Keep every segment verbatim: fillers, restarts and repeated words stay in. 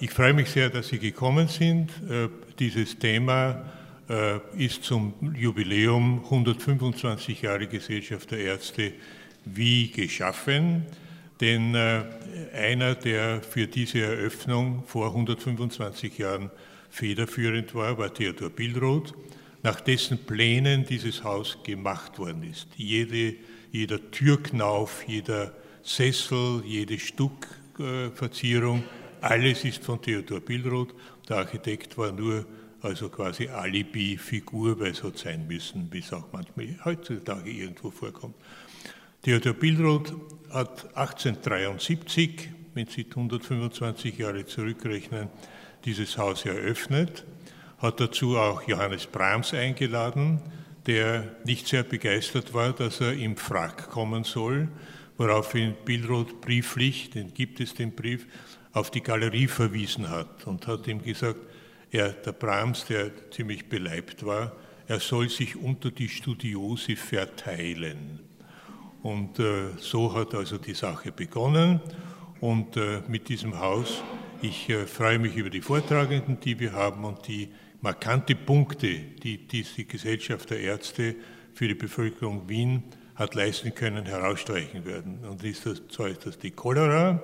Ich freue mich sehr, dass Sie gekommen sind. Dieses Thema ist zum Jubiläum hundertfünfundzwanzig Jahre Gesellschaft der Ärzte wie geschaffen. Denn einer, der für diese Eröffnung vor hundertfünfundzwanzig Jahren federführend war, war Theodor Billroth, nach dessen Plänen dieses Haus gemacht worden ist. Jede, jeder Türknauf, jeder Sessel, jede Stuckverzierung, alles ist von Theodor Billroth. Der Architekt war nur also quasi Alibi-Figur, weil es hat sein müssen, wie es auch manchmal heutzutage irgendwo vorkommt. Theodor Billroth hat achtzehnhundertdreiundsiebzig, wenn Sie hundertfünfundzwanzig Jahre zurückrechnen, dieses Haus eröffnet, hat dazu auch Johannes Brahms eingeladen, der nicht sehr begeistert war, dass er im Frack kommen soll, woraufhin Billroth brieflich, den gibt es den Brief, auf die Galerie verwiesen hat und hat ihm gesagt, er, der Brahms, der ziemlich beleibt war, er soll sich unter die Studiosi verteilen. Und äh, so hat also die Sache begonnen. Und äh, mit diesem Haus, ich äh, freue mich über die Vortragenden, die wir haben und die markante Punkte, die diese Gesellschaft der Ärzte für die Bevölkerung Wien hat leisten können, herausstreichen werden. Und ist das, zwar ist das die Cholera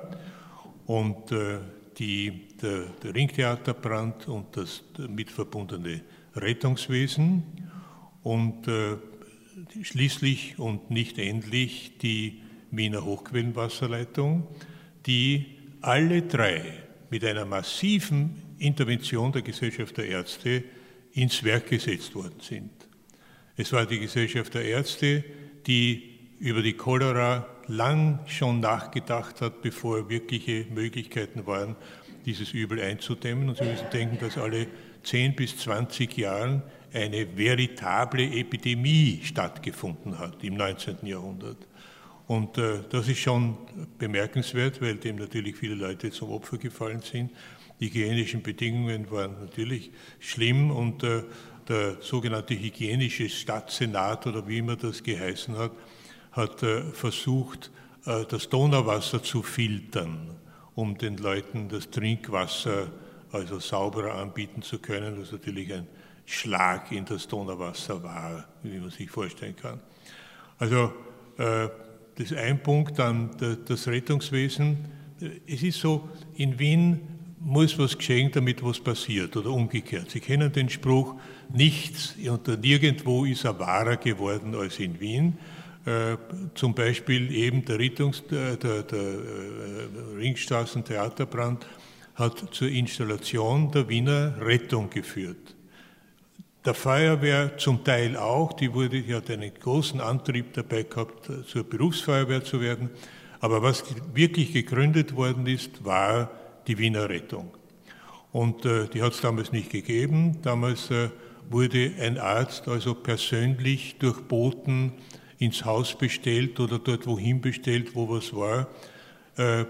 und äh, die, der, der Ringtheaterbrand und das damit verbundene Rettungswesen und äh, schließlich und nicht endlich die Wiener Hochquellenwasserleitung, die alle drei mit einer massiven Intervention der Gesellschaft der Ärzte ins Werk gesetzt worden sind. Es war die Gesellschaft der Ärzte, die über die Cholera lang schon nachgedacht hat, bevor wirkliche Möglichkeiten waren, dieses Übel einzudämmen. Und Sie müssen denken, dass alle zehn bis zwanzig Jahren eine veritable Epidemie stattgefunden hat im neunzehnten Jahrhundert. Und äh, das ist schon bemerkenswert, weil dem natürlich viele Leute zum Opfer gefallen sind. Die hygienischen Bedingungen waren natürlich schlimm und äh, der sogenannte hygienische Stadtsenat oder wie immer das geheißen hat, hat äh, versucht, äh, das Donauwasser zu filtern, um den Leuten das Trinkwasser also sauberer anbieten zu können, was natürlich ein Schlag in das Donauwasser war, wie man sich vorstellen kann. Also äh, das ist ein Punkt, dann das Rettungswesen. Es ist so, in Wien muss was geschehen, damit was passiert oder umgekehrt. Sie kennen den Spruch, nichts und nirgendwo ist er wahrer geworden als in Wien. Äh, zum Beispiel eben der, Rettungs-, der, der, der äh, Ringstraßen-Theaterbrand hat zur Installation der Wiener Rettung geführt. Der Feuerwehr zum Teil auch, die, wurde, die hat einen großen Antrieb dabei gehabt, zur Berufsfeuerwehr zu werden. Aber was wirklich gegründet worden ist, war die Wiener Rettung. Und äh, die hat es damals nicht gegeben. Damals äh, wurde ein Arzt also persönlich durch Boten ins Haus bestellt oder dort wohin bestellt, wo was war. Äh, äh,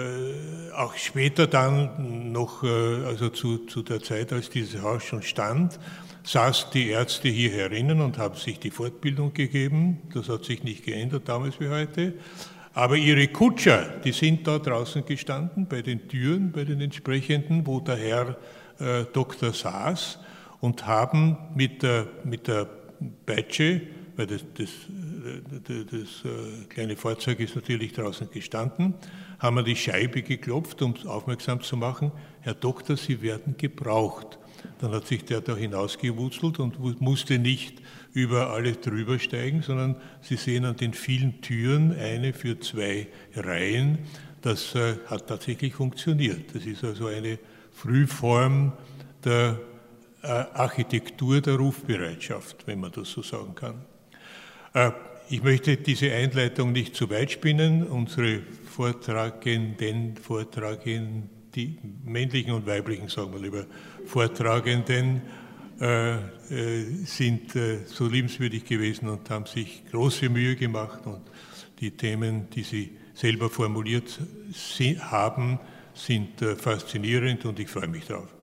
auch später dann noch, äh, also zu, zu der Zeit, als dieses Haus schon stand, saßen die Ärzte hier herinnen und haben sich die Fortbildung gegeben. Das hat sich nicht geändert damals wie heute. Aber ihre Kutscher, die sind da draußen gestanden, bei den Türen, bei den entsprechenden, wo der Herr äh, Doktor saß und haben mit der, mit der Peitsche, weil das, das, das, das äh, kleine Fahrzeug ist natürlich draußen gestanden, haben wir die Scheibe geklopft, um aufmerksam zu machen, Herr Doktor, Sie werden gebraucht. Dann hat sich der da hinausgewurzelt und musste nicht über alle drüber steigen, sondern Sie sehen an den vielen Türen eine für zwei Reihen. Das äh, hat tatsächlich funktioniert. Das ist also eine Frühform der äh, Architektur der Rufbereitschaft, wenn man das so sagen kann. Äh, ich möchte diese Einleitung nicht zu weit spinnen. Unsere Vortragenden, Vortragenden, die männlichen und weiblichen, sagen wir lieber, Vortragenden äh, äh, sind äh, so liebenswürdig gewesen und haben sich große Mühe gemacht und die Themen, die sie selber formuliert haben, sind äh, faszinierend und ich freue mich darauf.